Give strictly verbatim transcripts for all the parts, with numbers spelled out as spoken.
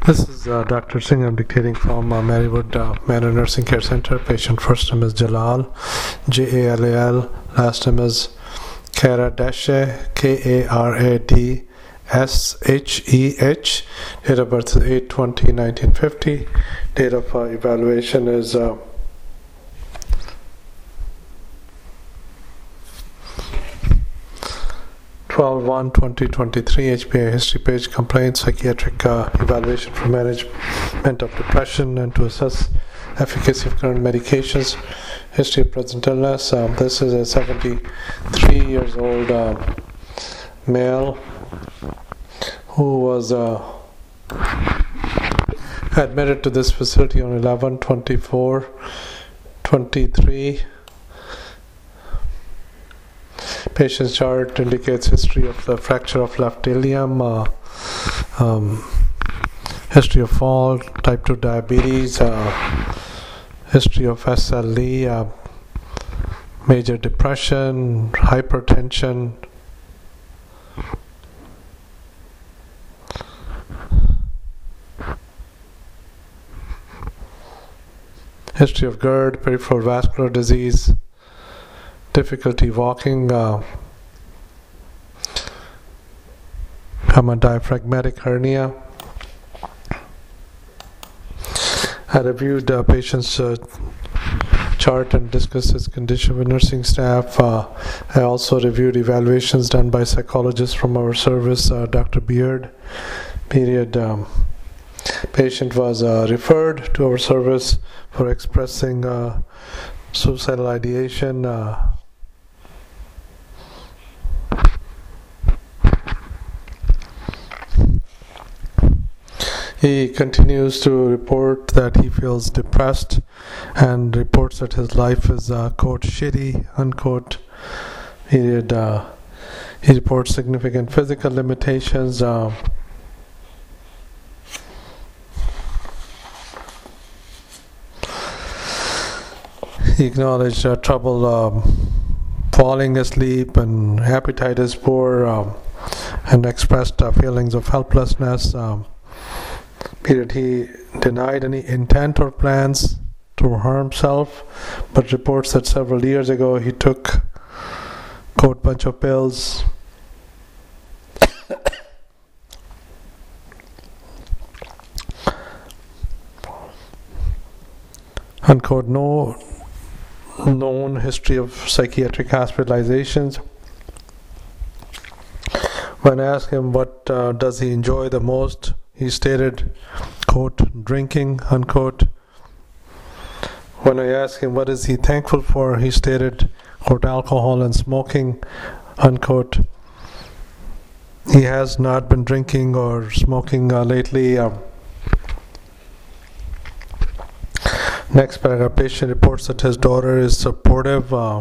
This is uh, Doctor Singh. I'm dictating from uh, Marywood uh, Manor Nursing Care Center. Patient first name is Jalal, J A L A L. Last name is Kara Dashe, K A R A D S H E H. Date of birth is eight twenty nineteen fifty. Date of uh, evaluation is uh, twelve one twenty twenty-three. H P A history page, complaint, psychiatric uh, evaluation for management of depression and to assess efficacy of current medications, history of present illness. Um, this is a seventy-three years old uh, male who was uh, admitted to this facility on eleven twenty-four twenty-three. Patient's chart indicates history of the fracture of left ilium, uh, um, history of fall, type two diabetes, uh, history of S L E, uh, major depression, hypertension, history of GERD, peripheral vascular disease, difficulty walking, uh, common diaphragmatic hernia. I reviewed the uh, patient's uh, chart and discussed his condition with nursing staff. Uh, I also reviewed evaluations done by psychologists from our service, uh, Doctor Beard. Period. Um, patient was uh, referred to our service for expressing uh, suicidal ideation. Uh, He continues to report that he feels depressed and reports that his life is, uh, quote, shitty, unquote. Period. Uh, he reports significant physical limitations. Uh, he acknowledged uh, trouble um, falling asleep and appetite is poor, um, and expressed uh, feelings of helplessness. Um, Period. He denied any intent or plans to harm himself, but reports that several years ago he took, quote, bunch of pills unquote. No known history of psychiatric hospitalizations. When asked him what uh, does he enjoy the most, he stated, quote, drinking, unquote. When I asked him what is he thankful for, he stated, quote, alcohol and smoking, unquote. He has not been drinking or smoking uh, lately. Um, next paragraph, patient reports that his daughter is supportive. Uh,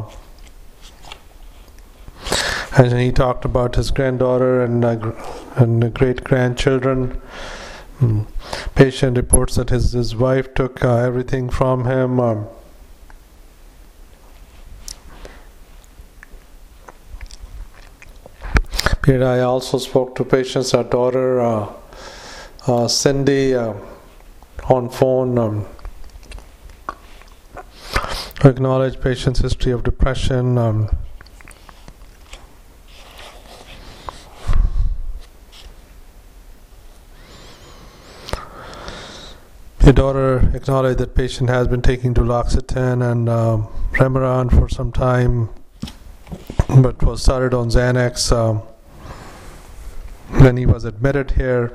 and he talked about his granddaughter and uh, and great-grandchildren. Mm. Patient reports that his, his wife took uh, everything from him. Um, I also spoke to patient's uh, daughter, uh, uh, Cindy, uh, on phone. Um, acknowledged patient's history of depression. Um, The daughter acknowledged that patient has been taking duloxetine and uh, Remeron for some time, but was started on Xanax uh, when he was admitted here.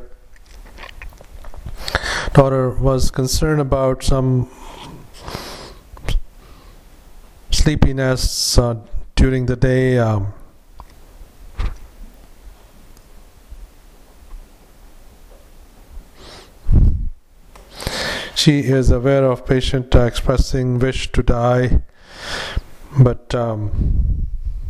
Daughter was concerned about some sleepiness uh, during the day. Um, She is aware of patient uh, expressing wish to die, but um,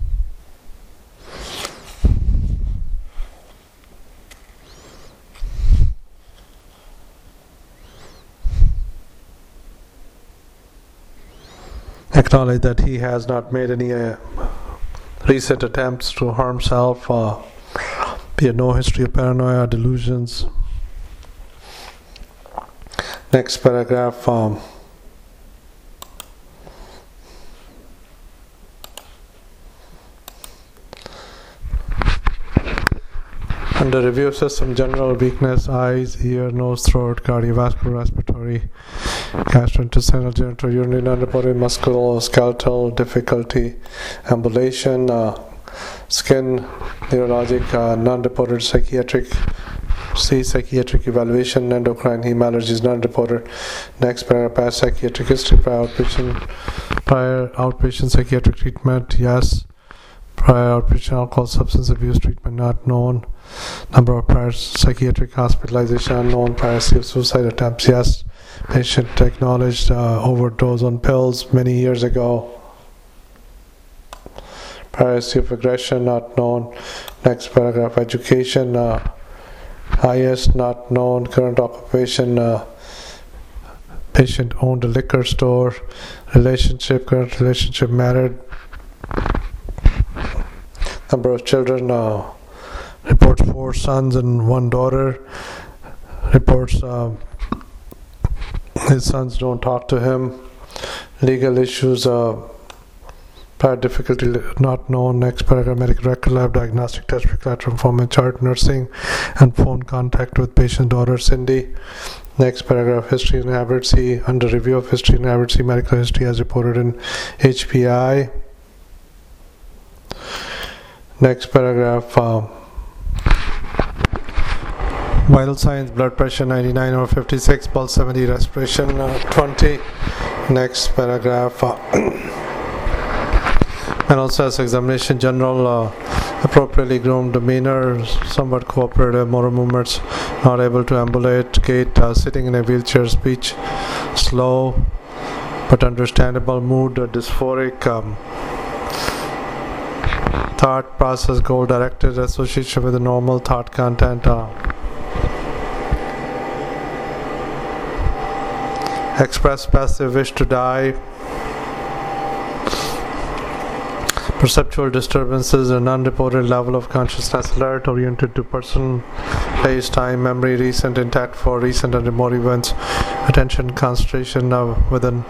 acknowledge that he has not made any uh, recent attempts to harm himself. Uh, he had no history of paranoia or delusions. Next paragraph. Um, Under review of system, general weakness, eyes, ear, nose, throat, cardiovascular, respiratory, gastrointestinal, genital, urinary, non-reported, musculoskeletal difficulty, ambulation, uh, skin, neurologic, uh, non-reported psychiatric, C, psychiatric evaluation, endocrine, heme allergies, non-reported. Next paragraph, past psychiatric history, prior outpatient, prior outpatient psychiatric treatment, yes. Prior outpatient alcohol substance abuse treatment not known. Number of prior psychiatric hospitalization unknown. Prior suicide attempts, yes. Patient acknowledged uh, overdose on pills many years ago. Prior history of aggression not known. Next paragraph, education, uh, highest not known. Current occupation, uh, patient owned a liquor store. Relationship, current relationship, married. Number of children, uh, reports four sons and one daughter. Reports uh, his sons don't talk to him. Legal issues, uh, prior difficulty not known. Next paragraph, medical record lab, diagnostic test, collateral informant chart, nursing and phone contact with patient daughter Cindy. Next paragraph, history and habits. C, under review of history and habits, C, medical history as reported in H P I. Next paragraph, uh, vital signs, blood pressure ninety-nine over fifty-six, pulse seventy, respiration uh, twenty. Next paragraph, uh, mental status examination, general, uh, appropriately groomed demeanor, somewhat cooperative, motor movements, not able to ambulate, gait, uh, sitting in a wheelchair, speech slow but understandable, mood uh, dysphoric, um, thought process goal directed, association with the normal thought content, uh, express passive wish to die, perceptual disturbances, an unreported level of consciousness, alert oriented to person, place, time, memory, recent, intact for recent and remote events, attention, concentration uh, within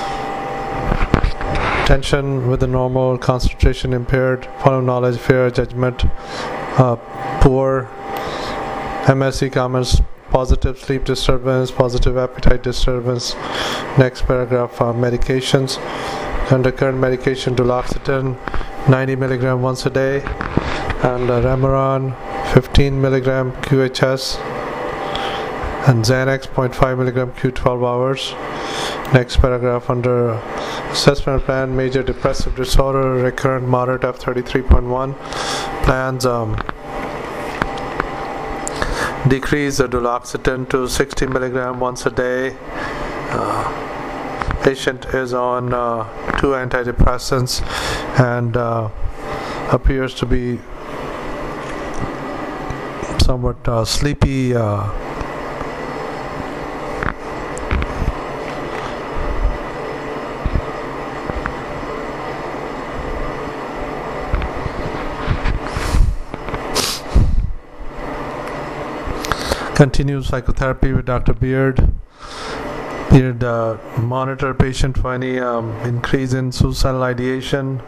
attention with the normal, concentration impaired, follow knowledge, fear, judgment, uh, poor, M S C comments, positive sleep disturbance, positive appetite disturbance. Next paragraph, uh, medications. Under current medication, duloxetine, ninety milligram once a day, and uh, Remeron, fifteen milligram Q H S, and Xanax, zero point five milligram Q twelve hours. Next paragraph, under assessment plan, major depressive disorder, recurrent moderate F thirty-three point one, plans um, decrease the duloxetine to sixty milligram once a day. Uh, patient is on uh, two antidepressants and uh, appears to be somewhat uh, sleepy. Uh, Continue psychotherapy with Doctor Beard. Beard uh, monitor patient for any um, increase in suicidal ideation.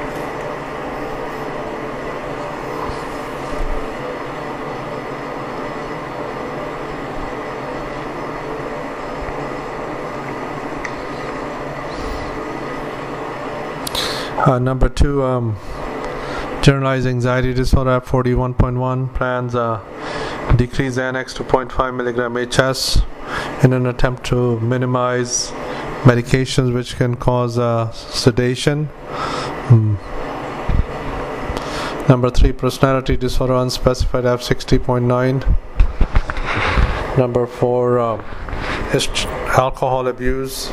Uh, number two, um, generalized anxiety disorder, F forty-one point one, plans uh, decrease Xanax to zero point five milligram H S in an attempt to minimize medications which can cause uh, sedation. Hmm. Number three, personality disorder, unspecified, F sixty point nine. Number four, uh, hist- alcohol abuse,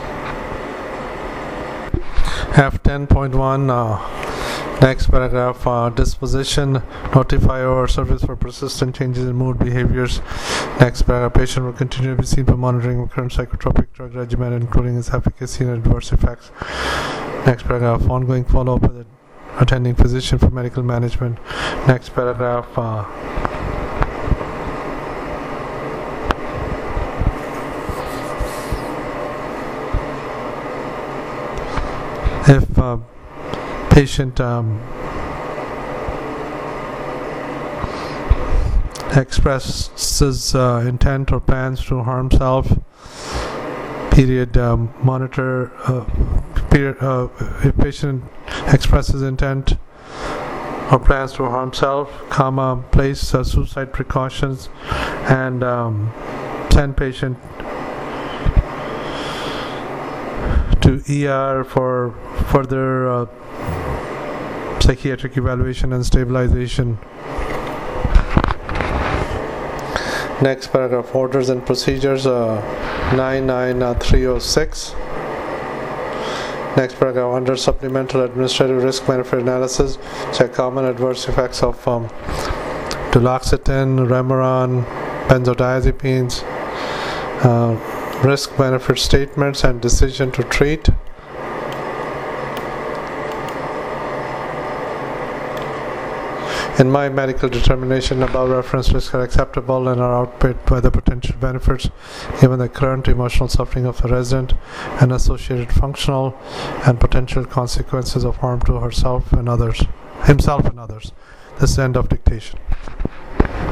F ten point one. Uh, Next paragraph, uh, disposition, notify our service for persistent changes in mood behaviors. Next paragraph, patient will continue to be seen for monitoring of current psychotropic drug regimen, including its efficacy and adverse effects. Next paragraph, ongoing follow-up with an attending physician for medical management. Next paragraph, uh, If uh, patient um, expresses uh, intent or plans to harm self, period, um, monitor, uh, period, uh, if patient expresses intent or plans to harm self, comma, place uh, suicide precautions, and um, send patient to E R for further uh, psychiatric evaluation and stabilization. Next paragraph, orders and procedures, uh, nine nine three oh six. Next paragraph, under supplemental administrative risk benefit analysis, check common adverse effects of um, duloxetine, Remeron, benzodiazepines, uh, risk benefit statements, and decision to treat. In my medical determination, above reference risks are acceptable and are outweighed by the potential benefits given the current emotional suffering of the resident and associated functional and potential consequences of harm to herself and others, himself and others. This is the end of dictation.